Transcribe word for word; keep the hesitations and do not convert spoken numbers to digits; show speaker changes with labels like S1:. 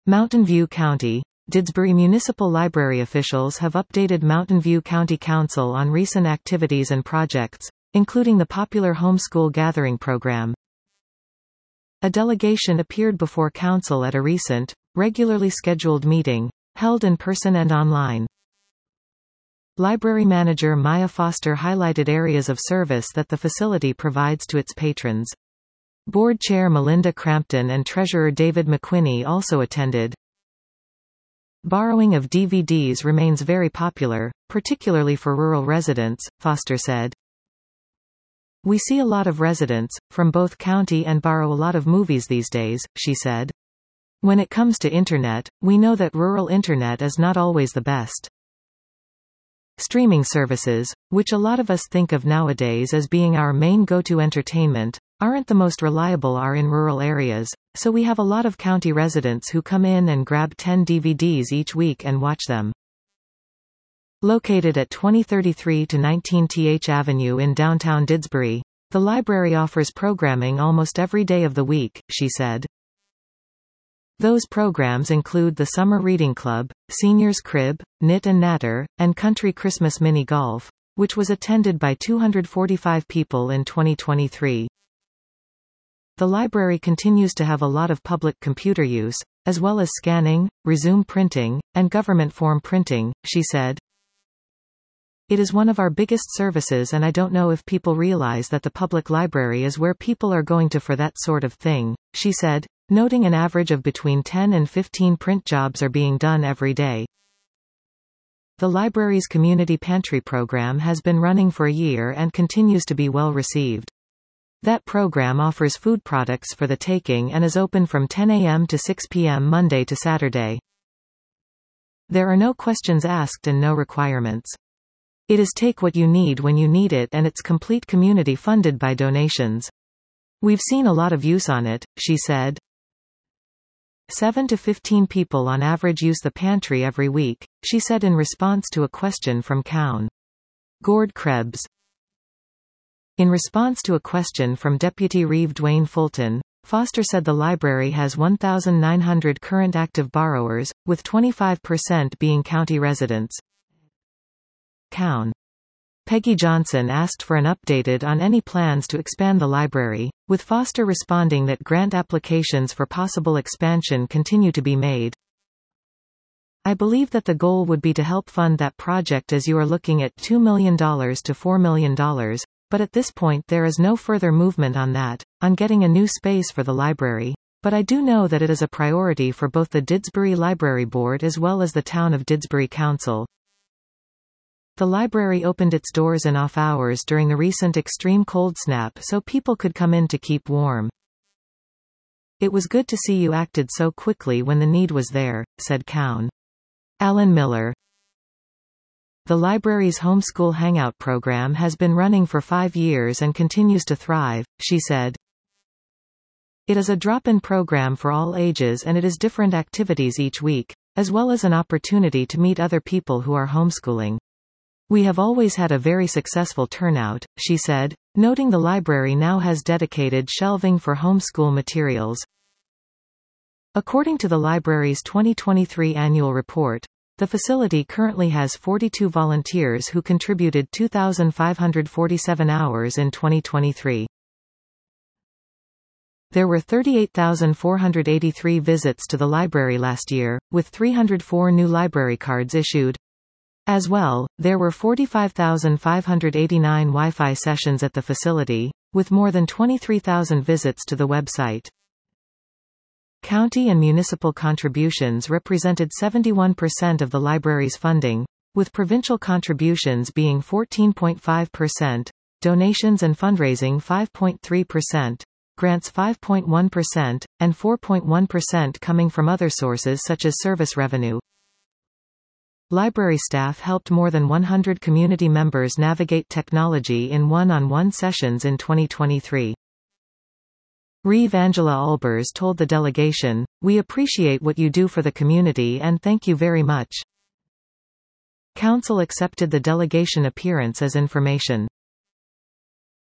S1: Mountain View County. Didsbury Municipal Library officials have updated Mountain View County Council on recent activities and projects, including the popular homeschool gathering program. A delegation appeared before council at a recent, regularly scheduled meeting, held in person and online. Library manager Maya Foster highlighted areas of service that the facility provides to its patrons. Board Chair Melinda Crampton and Treasurer David McQuinney also attended. Borrowing of D V Ds remains very popular, particularly for rural residents, Foster said. We see a lot of residents, from both county and borrow a lot of movies these days, she said. When it comes to internet, we know that rural internet is not always the best. Streaming services, which a lot of us think of nowadays as being our main go-to entertainment, aren't the most reliable are in rural areas, so we have a lot of county residents who come in and grab ten D V Ds each week and watch them. Located at twenty thirty-three to nineteen Th Avenue in downtown Didsbury, the library offers programming almost every day of the week, she said. Those programs include the Summer Reading Club, Seniors Crib, Knit and Natter, and Country Christmas Mini Golf, which was attended by two hundred forty-five people in twenty twenty-three. The library continues to have a lot of public computer use, as well as scanning, resume printing, and government form printing, she said. It is one of our biggest services and I don't know if people realize that the public library is where people are going to for that sort of thing, she said, noting an average of between ten and fifteen print jobs are being done every day. The library's community pantry program has been running for a year and continues to be well received. That program offers food products for the taking and is open from ten A M to six P M Monday to Saturday. There are no questions asked and no requirements. It is take what you need when you need it and it's complete community funded by donations. We've seen a lot of use on it, she said. seven to fifteen people on average use the pantry every week, she said in response to a question from Cown. Gord Krebs. In response to a question from Deputy Reeve Dwayne Fulton, Foster said the library has one thousand nine hundred current active borrowers, with twenty-five percent being county residents. Cown. Peggy Johnson asked for an updated on any plans to expand the library, with Foster responding that grant applications for possible expansion continue to be made. I believe that the goal would be to help fund that project as you are looking at two million dollars to four million dollars, but at this point there is no further movement on that, on getting a new space for the library, but I do know that it is a priority for both the Didsbury Library Board as well as the Town of Didsbury Council. The library opened its doors in off hours during the recent extreme cold snap so people could come in to keep warm. It was good to see you acted so quickly when the need was there, said Cown. Alan Miller. The library's homeschool hangout program has been running for five years and continues to thrive, she said. It is a drop-in program for all ages and it is different activities each week, as well as an opportunity to meet other people who are homeschooling. We have always had a very successful turnout, she said, noting the library now has dedicated shelving for homeschool materials. According to the library's twenty twenty-three annual report, the facility currently has forty-two volunteers who contributed two thousand five hundred forty-seven hours in twenty twenty-three. There were thirty-eight thousand four hundred eighty-three visits to the library last year, with three hundred four new library cards issued. As well, there were forty-five thousand five hundred eighty-nine Wi-Fi sessions at the facility, with more than twenty-three thousand visits to the website. County and municipal contributions represented seventy-one percent of the library's funding, with provincial contributions being fourteen point five percent, donations and fundraising five point three percent, grants five point one percent, and four point one percent coming from other sources such as service revenue. Library staff helped more than one hundred community members navigate technology in one-on-one sessions in twenty twenty-three. Reeve Angela Albers told the delegation, "We appreciate what you do for the community and thank you very much." Council accepted the delegation appearance as information.